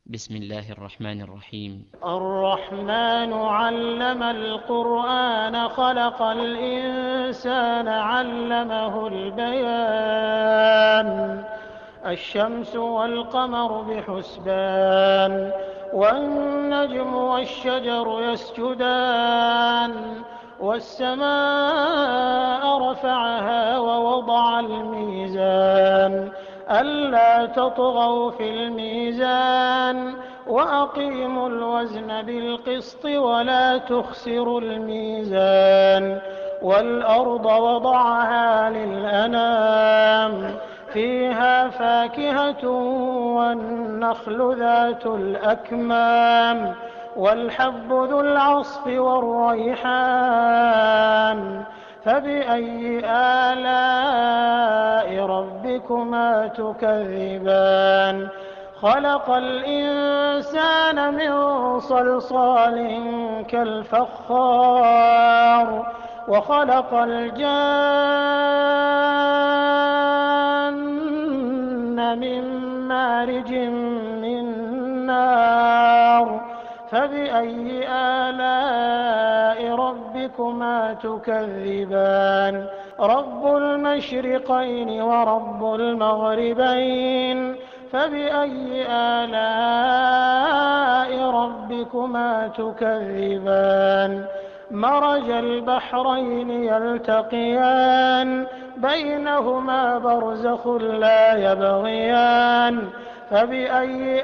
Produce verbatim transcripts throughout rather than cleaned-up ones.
بسم الله الرحمن الرحيم. الرحمن علم القرآن خلق الإنسان علمه البيان الشمس والقمر بحسبان والنجم والشجر يسجدان والسماء رفعها ووضع الميزان ألا تطغوا في الميزان وأقيموا الوزن بالقسط ولا تخسروا الميزان والأرض وضعها للأنام فيها فاكهة والنخل ذات الأكمام والحب ذو العصف والريحان فبأي آلاء ربكما تكذبان خلق الإنسان من صلصال كالفخار وخلق الجان من مارج من نار فبأي آلاء ربكما تكذبان رب المشرقين ورب المغربين فبأي آلاء ربكما تكذبان مرج البحرين يلتقيان بينهما برزخ لا يبغيان فبأي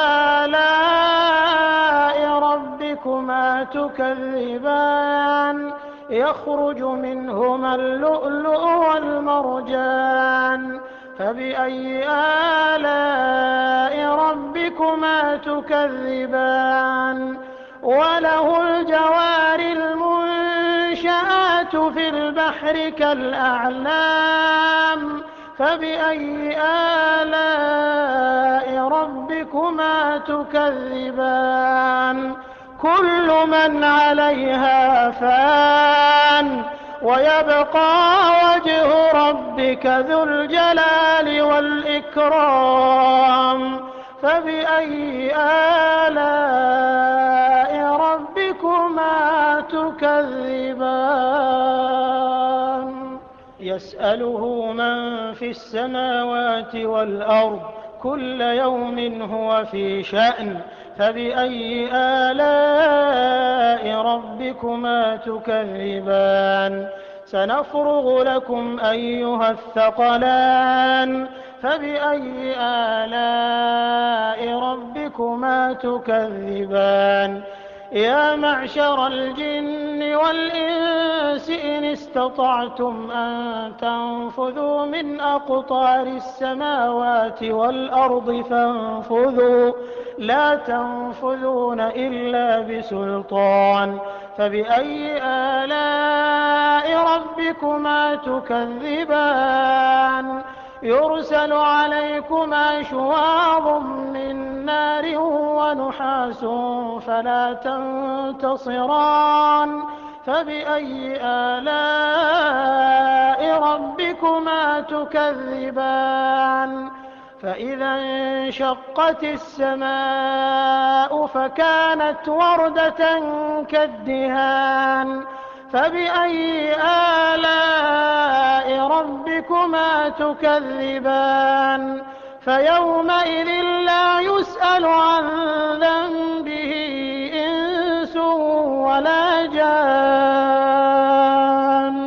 آلاء ربكما تكذبان يخرج منهما اللؤلؤ والمرجان فبأي آلاء ربكما تكذبان وله الجوار المنشآت في البحر كالأعلام فبأي آلاء ربكما تكذبان كل من عليها فان ويبقى وجه ربك ذو الجلال والإكرام فبأي آلاء ربكما تكذبان يسأله من في السماوات والأرض كل يوم هو في شأن فبأي آلاء ربكما تكذبان سنفرغ لكم أيها الثقلان فبأي آلاء ربكما تكذبان يا معشر الجن والإنس إن استطعتم أن تنفذوا من أقطار السماوات والأرض فانفذوا لا تنفذون إلا بسلطان فبأي آلاء ربكما تكذبان يرسل عليكما شواظ من نار ونحاس فلا تنتصران فبأي آلاء ربكما تكذبان فإذا انشقت السماء فكانت وردة كالدهان فبأي آلاء ربكما تكذبان فيومئذ لا يسأل عن ذنبه إنس ولا جان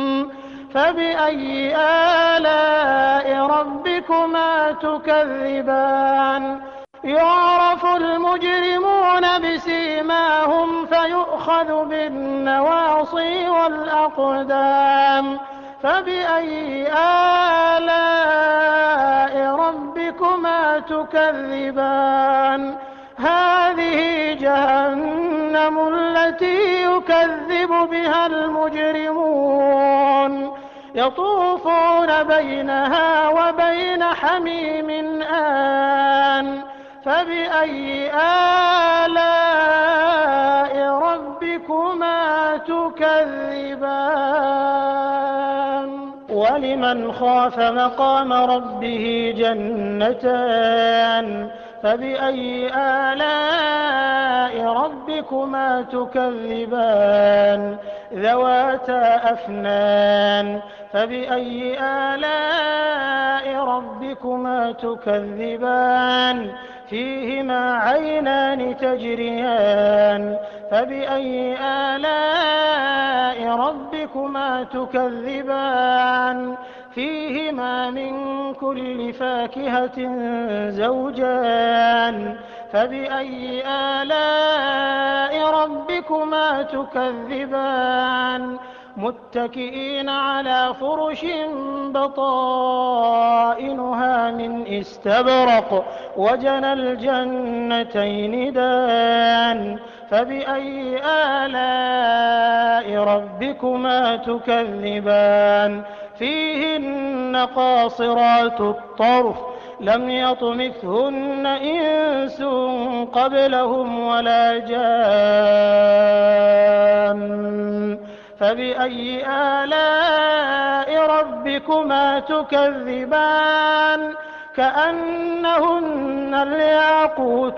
فبأي آلاء ربكما تكذبان يعرف المجرمون بسيماهم فيؤخذ بالنواصي والأقدام فبأي آلاء ربكما تكذبان هذه جهنم التي يكذب بها المجرمون يطوفون بينها وبين حميم آن فبأي آلاء ربكما تكذبان ولمن خاف مقام ربه جنتان فبأي آلاء ربكما تكذبان ذواتا أفنان فبأي آلاء ربكما تكذبان فيهما عينان تجريان فبأي آلاء ربكما تكذبان فيهما من كل فاكهة زوجان فبأي آلاء ربكما تكذبان متكئين على فرش بطائنها من استبرق وجنى الجنتين دان فبأي آلاء ربكما تكذبان فيهن قاصرات الطرف لم يطمثهن إنس قبلهم ولا جان فبأي آلاء ربكما تكذبان كأنهن الياقوت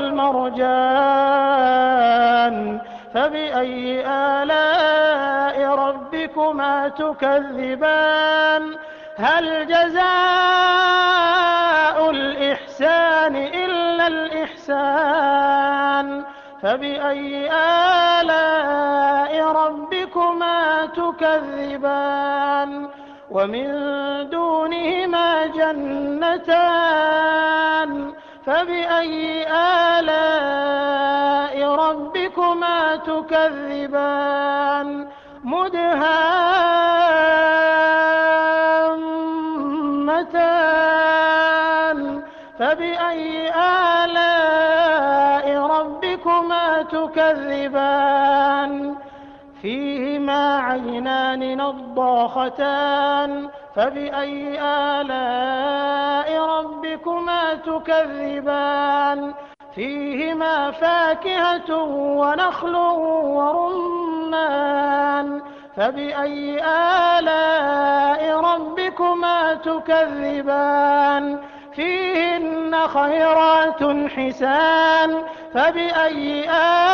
والمرجان فبأي آلاء ربكما تكذبان هل جزاء الإحسان إلا الإحسان فبأي آلاء ربكما تكذبان ومن دونهما جنتان فبأي آلاء ربكما تكذبان مدهامتان فبأي آلاء ربكما تكذبان فيهما عينان نضاختان فبأي آلاء ربكما تكذبان فيهما فاكهة ونخل ورمان فبأي آلاء ربكما تكذبان فيهن خيرات حسان فبأي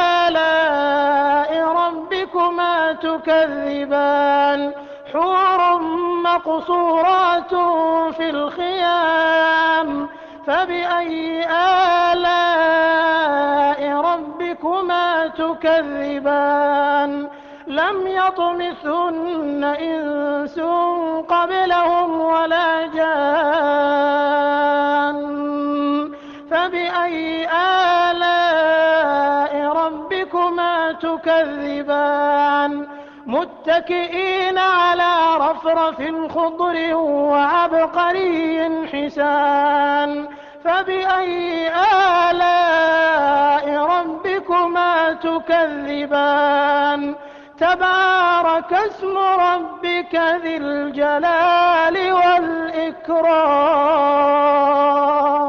آلاء ربكما تكذبان حور مقصورات في الخيام فبأي آلاء ربكما تكذبان لم يطمثهن إنس قبلهم ولا جان فبأي آلاء ربكما تكذبان متكئين على رفرف خضر وعبقري حسان فبأي آلاء ربكما تكذبان تبارك اسم ربك ذي الجلال والإكرام